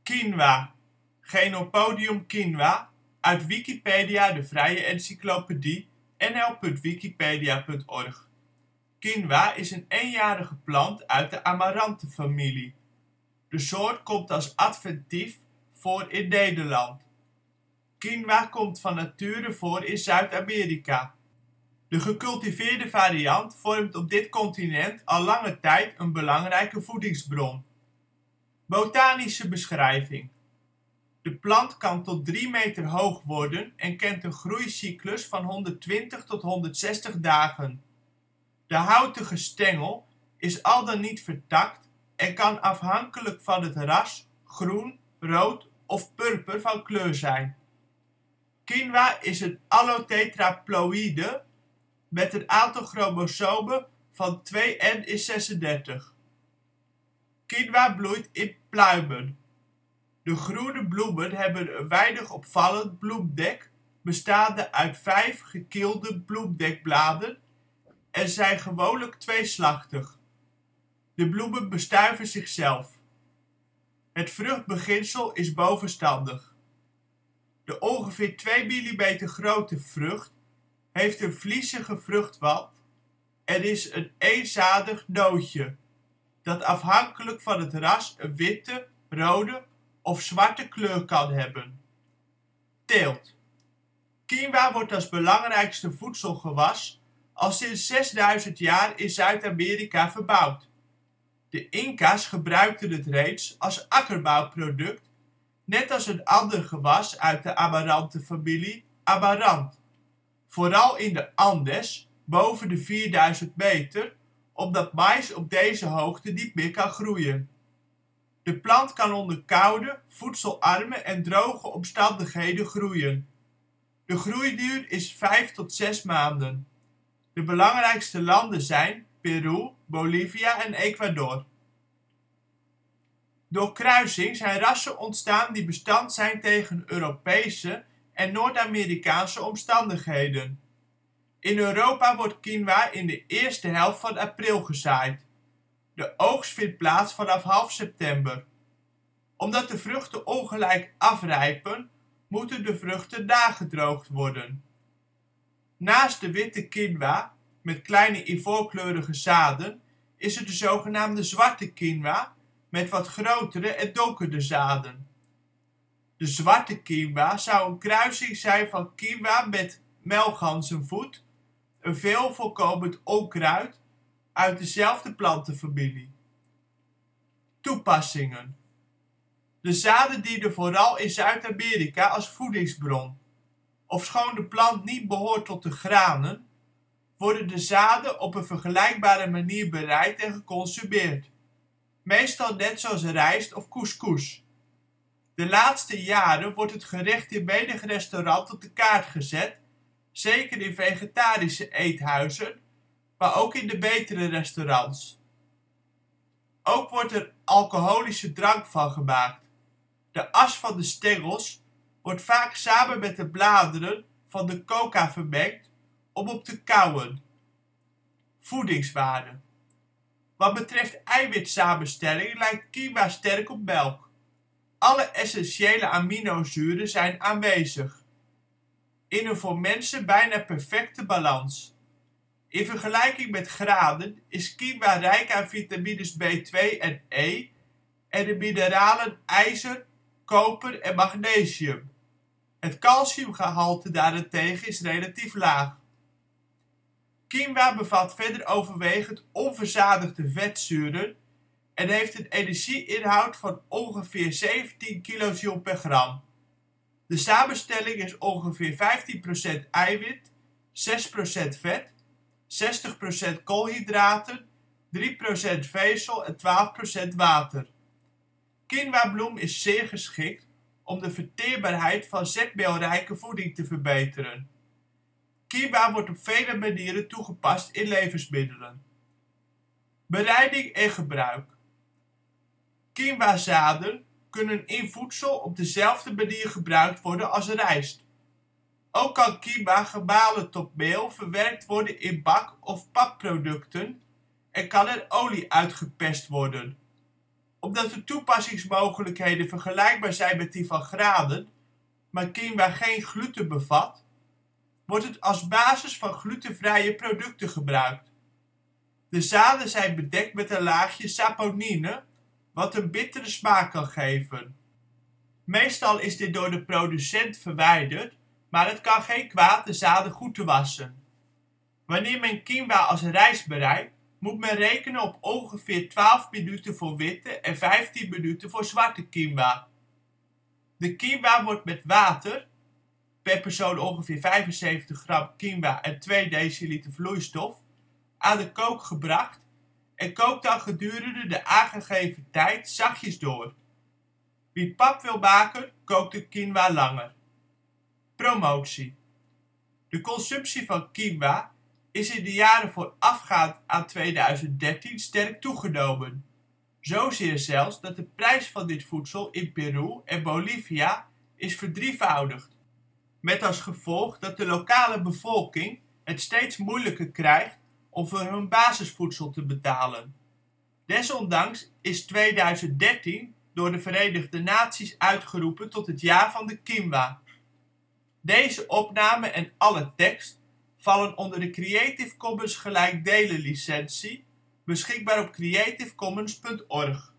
Quinoa, Chenopodium quinoa, uit Wikipedia, de vrije encyclopedie, nl.wikipedia.org. Quinoa is een eenjarige plant uit de amarantenfamilie. De soort komt als adventief voor in Nederland. Quinoa komt van nature voor in Zuid-Amerika. De gecultiveerde variant vormt op dit continent al lange tijd een belangrijke voedingsbron. Botanische beschrijving. De plant kan tot 3 meter hoog worden en kent een groeicyclus van 120 tot 160 dagen. De houtige stengel is al dan niet vertakt en kan afhankelijk van het ras groen, rood of purper van kleur zijn. Quinoa is een allotetraploïde met een aantal chromosomen van 2n is 36. Quinoa bloeit in pluimen. De groene bloemen hebben een weinig opvallend bloemdek, bestaande uit 5 gekielde bloemdekbladen en zijn gewoonlijk tweeslachtig. De bloemen bestuiven zichzelf. Het vruchtbeginsel is bovenstandig. De ongeveer 2 mm grote vrucht heeft een vliezige vruchtwand en is een eenzadig nootje, dat afhankelijk van het ras een witte, rode of zwarte kleur kan hebben. Teelt. Quinoa wordt als belangrijkste voedselgewas al sinds 6000 jaar in Zuid-Amerika verbouwd. De Inca 's gebruikten het reeds als akkerbouwproduct, net als een ander gewas uit de amarantenfamilie, amarant. Vooral in de Andes, boven de 4000 meter, omdat maïs op deze hoogte niet meer kan groeien. De plant kan onder koude, voedselarme en droge omstandigheden groeien. De groeiduur is 5 tot 6 maanden. De belangrijkste landen zijn Peru, Bolivia en Ecuador. Door kruising zijn rassen ontstaan die bestand zijn tegen Europese en Noord-Amerikaanse omstandigheden. In Europa wordt quinoa in de eerste helft van april gezaaid. De oogst vindt plaats vanaf half september. Omdat de vruchten ongelijk afrijpen, moeten de vruchten nagedroogd worden. Naast de witte quinoa, met kleine ivoorkleurige zaden, is er de zogenaamde zwarte quinoa, met wat grotere en donkerder zaden. De zwarte quinoa zou een kruising zijn van quinoa met melkganzenvoet, een veel voorkomend onkruid uit dezelfde plantenfamilie. Toepassingen. De zaden dienen vooral in Zuid-Amerika als voedingsbron. Ofschoon de plant niet behoort tot de granen, worden de zaden op een vergelijkbare manier bereid en geconsumeerd. Meestal net zoals rijst of couscous. De laatste jaren wordt het gerecht in menig restaurant op de kaart gezet, zeker in vegetarische eethuizen, maar ook in de betere restaurants. Ook wordt er alcoholische drank van gemaakt. De as van de stengels wordt vaak samen met de bladeren van de coca vermengd om op te kauwen. Voedingswaarde. Wat betreft eiwitsamenstelling lijkt quinoa sterk op melk. Alle essentiële aminozuren zijn aanwezig. In een voor mensen bijna perfecte balans. In vergelijking met granen is quinoa rijk aan vitamines B2 en E en de mineralen ijzer, koper en magnesium. Het calciumgehalte daarentegen is relatief laag. Quinoa bevat verder overwegend onverzadigde vetzuren en heeft een energieinhoud van ongeveer 17 kJ per gram. De samenstelling is ongeveer 15% eiwit, 6% vet, 60% koolhydraten, 3% vezel en 12% water. Quinoabloem is zeer geschikt om de verteerbaarheid van zetmeelrijke voeding te verbeteren. Quinoa wordt op vele manieren toegepast in levensmiddelen. Bereiding en gebruik. Quinoazaden kunnen in voedsel op dezelfde manier gebruikt worden als rijst. Ook kan quinoa gemalen tot meel verwerkt worden in bak- of papproducten en kan er olie uitgepest worden. Omdat de toepassingsmogelijkheden vergelijkbaar zijn met die van granen, maar quinoa geen gluten bevat, wordt het als basis van glutenvrije producten gebruikt. De zaden zijn bedekt met een laagje saponine, wat een bittere smaak kan geven. Meestal is dit door de producent verwijderd, maar het kan geen kwaad de zaden goed te wassen. Wanneer men quinoa als rijst bereidt, moet men rekenen op ongeveer 12 minuten voor witte en 15 minuten voor zwarte quinoa. De quinoa wordt met water, per persoon ongeveer 75 gram quinoa en 2 deciliter vloeistof, aan de kook gebracht en kookt dan gedurende de aangegeven tijd zachtjes door. Wie pap wil maken, kookt de quinoa langer. Promotie. De consumptie van quinoa is in de jaren voorafgaand aan 2013 sterk toegenomen. Zozeer zelfs dat de prijs van dit voedsel in Peru en Bolivia is verdrievoudigd. Met als gevolg dat de lokale bevolking het steeds moeilijker krijgt om voor hun basisvoedsel te betalen. Desondanks is 2013 door de Verenigde Naties uitgeroepen tot het jaar van de quinoa. Deze opname en alle tekst vallen onder de Creative Commons gelijkdelen licentie, beschikbaar op creativecommons.org.